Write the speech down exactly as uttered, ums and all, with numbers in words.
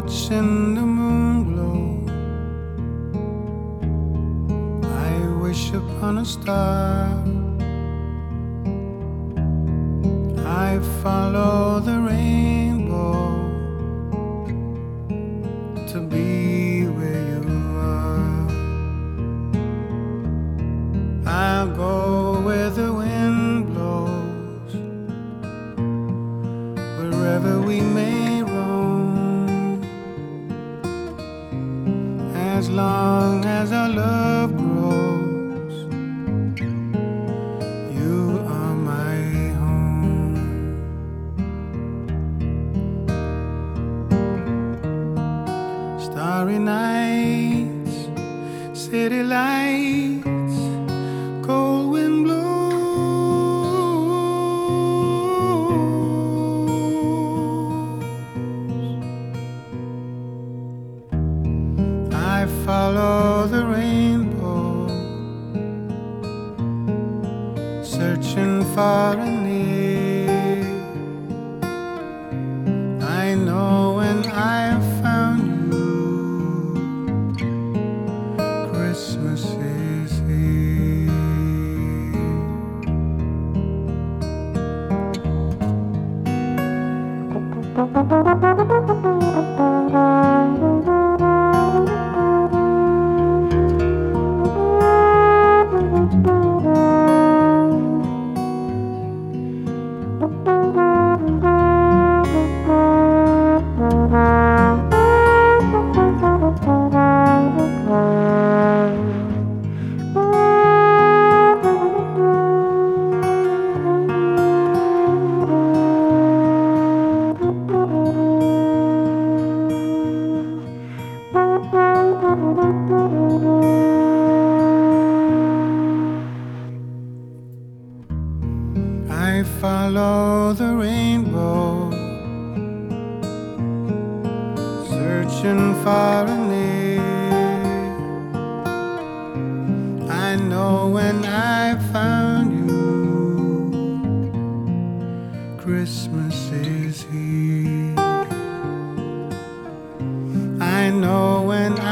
watching the moon glow. I wish upon a star. I follow the rainbow to be where you are. I'll go where the wind blows, wherever we may roam, as long as our love grows. You are my home. Starry nights, city lights, cold wind blows. I follow the rainbow, searching far and near. I know when I've found you, Christmas is here. I follow the rainbow, searching far and near. I know when I found you, Christmas is here. I know when I